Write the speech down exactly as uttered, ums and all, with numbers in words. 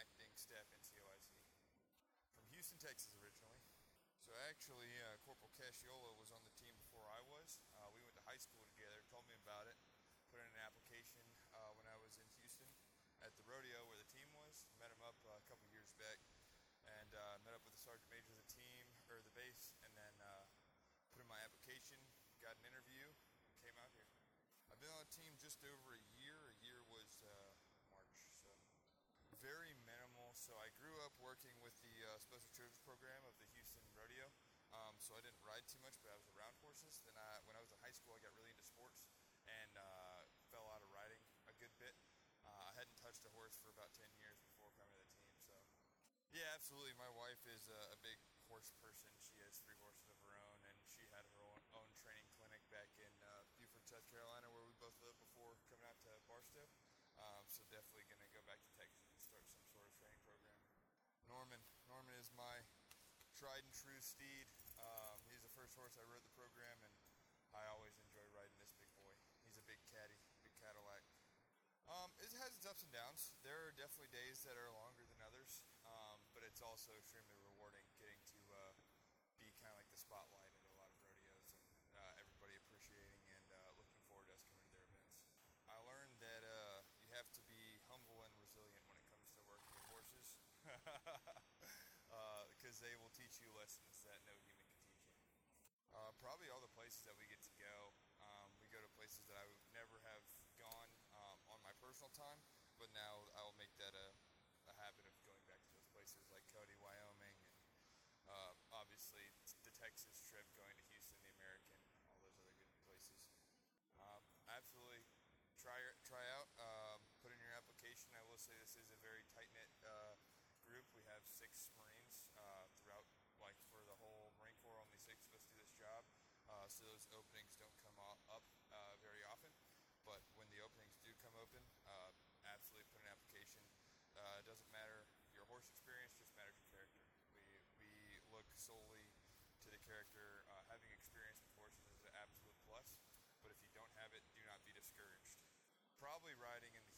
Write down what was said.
acting staff N C O I C. From Houston, Texas originally. So actually, uh, Corporal Casciola was on the team before I was. Uh, we went to high school together, told me about it, put in an application uh, when I was in Houston at the rodeo where the team was. Met him up uh, a couple years back and uh, met up with the sergeant major of the team, or the base, and then uh, put in my application, got an interview, and came out here. I've been on the team just over a year. A year was uh, March, so very minimal. So I grew up working with the uh, Special Children's Program of the Houston Rodeo. Um, so I didn't ride too much, but I was around horses. Then I, when I was in high school, I got really into sports and uh, fell out of riding a good bit. Uh, I hadn't touched a horse for about ten years before coming to the team. So yeah, absolutely. My wife is a, a big horse person. She has three horses of her own, and she had her own, own training clinic back in uh, Beaufort, South Carolina, where we both lived before coming out to Barstow. Um, so definitely going to go back to Texas and start some sort of training program. Norman. Norman is my tried and true steed. Um, he's the first horse I rode the program, and I always enjoy riding this big boy. He's a big caddy, big Cadillac. Um, it has its ups and downs. There are definitely days that are longer than others, um, but it's also extremely rewarding getting to uh, be kind of like the spotlight at a lot of rodeos, and uh, everybody appreciating and uh, looking forward to us coming to their events. I learned that uh, you have to be humble and resilient when it comes to working with horses, because uh, they will teach you lessons that no human can teach you. Uh, probably all the places that we get to go. Um, we go to places that I would never have gone um, on my personal time, but now I will make that a, a habit of going back to those places like Cody, Wyoming, and uh, obviously the Texas trip, going to Houston, the American, all those other good places. Um, absolutely. Try try out, um, put in your application. I will say this is a very tight-knit uh, group. We have six Marines uh, throughout, like for the whole Marine Corps, only six of us do this job. Uh, so those openings don't come up uh, very often. But when the openings do come open, uh, absolutely put an application. Uh, it doesn't matter your horse experience, just matters your character. We, we look solely to the character. Uh, having experience with horses is an absolute plus. But if you don't have it, do not be discouraged. Probably riding in the